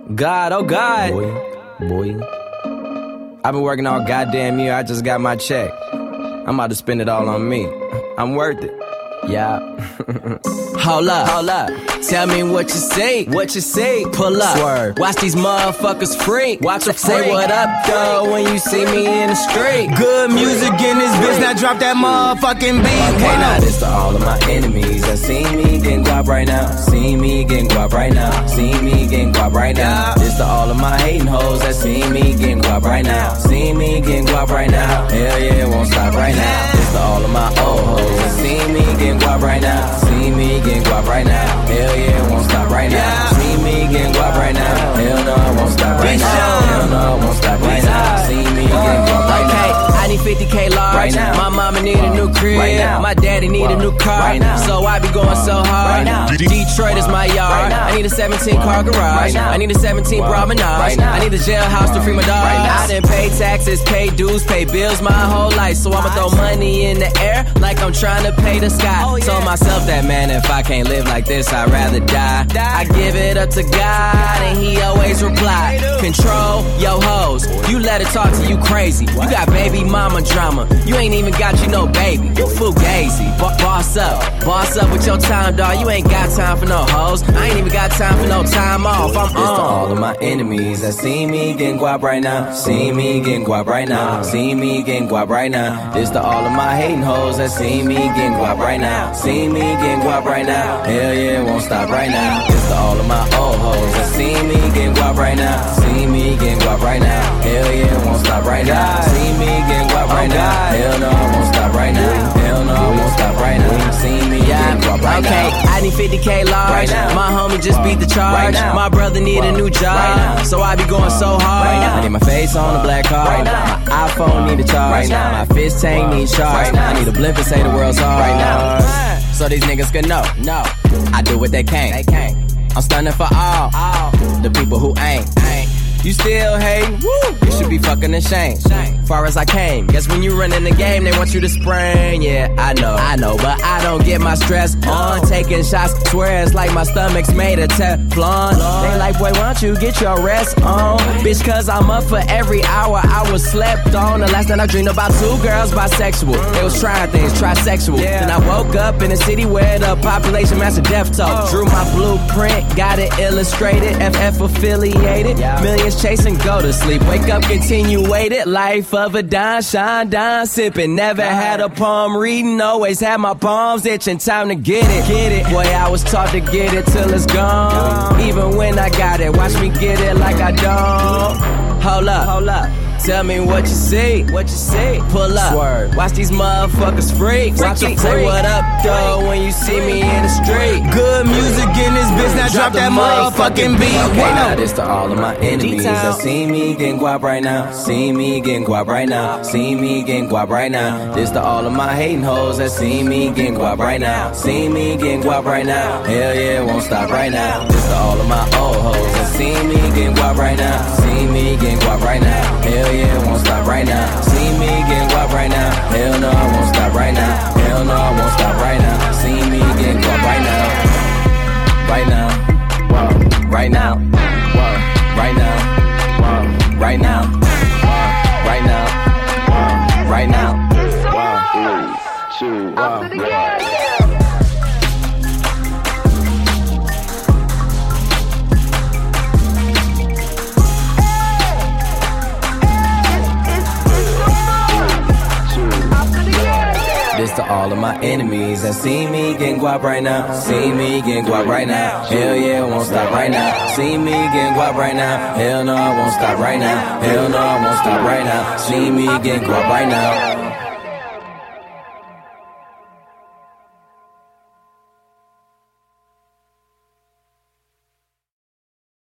God, oh God. Boy. I've been working all goddamn year, I just got my check. I'm about to spend it all on me. I'm worth it. Yeah. Hold up. Tell me what you see. Pull up. Swerve. Watch these motherfuckers freak. Watch them say what up, though, when you see me in the street. Good music in this bitch, now drop that motherfucking beat. Okay, now this to all of my enemies that see me getting guap right now. See me getting guap right now. See me getting guap right now. This to all of my hating hoes that see me getting guap right now. See me getting guap right now. Hell yeah, it won't stop right now. This to all of my old hoes that see me getting guap right now. See me getting guap right now. Hell yeah, it won't stop right now. See me getting guap right now. Hell no, it won't stop right now. Hell no, it won't stop right now. See me getting guap right now. I need 50K large. Right now. My mama need a new crib. Right now. My daddy need a new car. Right now. So I be going so hard. Right now. Detroit is my yard. Right now. I need a 17-car garage. Right now. I need a 17 promenade. Right now. I need a jailhouse to free my dog. Right now. I done pay taxes, pay dues, pay bills my whole life. So I'ma throw money in the air like I'm trying to pay the sky. Told myself that, man, if I can't live like this, I'd rather die. I give it up to God and he always reply. Control your hoes. You let her talk to you crazy. You got baby mama drama. You ain't even got you no baby. You fugazi. Boss up with your time, dawg. You ain't got time for no hoes. I ain't even got time for no time off. I'm This to all of my enemies that see me getting guap right now. See me getting guap right now. See me getting guap right now. This to all of my hating hoes that see me getting guap right now. See me getting guap right now. Hell yeah, it won't stop right now. This to all of my old hoes that see me getting guap right now. See me getting guap right now. Hell yeah, it won't stop right now. See me getting guap right now. Hell no, it won't stop right now. Hell no, it won't stop right now. See me getting guap right now. Okay, I need 50K large. Right now. My homie just beat the charge. Right now. My brother need a new job. Right now. So I be going so hard. Right now. I need my face on the black card. Right now. My iPhone need a charge. Right now. My fish tank need charge. Right now. I need a blimp and say the world's hard. Right now. So these niggas can know. No, I do what they can't. I'm stunning for all the people who ain't. You still hating? Woo! You should be fucking ashamed. Far as I came, guess when you run in the game, they want you to spring. Yeah, I know, but I don't get my stress on. Taking shots, swear it's like my stomach's made of Teflon. They like, boy, why don't you get your rest on? Bitch, cause I'm up for every hour I was slept on. The last night I dreamed about 2 girls bisexual. They was trying things, trisexual. Then I woke up in a city where the population matched a death toll. Drew my blueprint, got it illustrated, FF affiliated. Millions chasing, go to sleep, wake up, continue waited. Life of a dime, shine, dime, sipping. Never had a palm reading, always had my palms itching. Time to get it. Boy, I was taught to get it till it's gone. Even when I got it, watch me get it like I don't. Hold up. Tell me what you see. Pull up. Swerve. Watch these motherfuckers freak. Watch them say what up, though, when you see me in the street. Good music in this bitch, now drop that motherfucking beat. Okay, now this to all of my enemies that see me getting guap right now. See me getting guap right now. See me getting guap right now. This to all of my hating hoes that see me getting guap right now. See me getting guap right now. Hell yeah, it won't stop right now. This to all of my old hoes that see me getting guap right now. See me getting guap right now. Hell yeah, it won't stop right now. See me getting guap right now. Hell no, it won't stop right now. Hell no, it won't stop right now. See me getting guap right now. Right now. Whoa. Right now. Whoa. Right now. Whoa. Right now. Whoa. Right now. Whoa. Right now. Whoa. 3, 2, 1. This to all of my enemies that see me getting guap right now. See me getting guap right now. Hell yeah, it won't stop right now. See me getting guap right now. Hell no, it won't stop right now. Hell no, it won't stop right now. See me getting guap right now.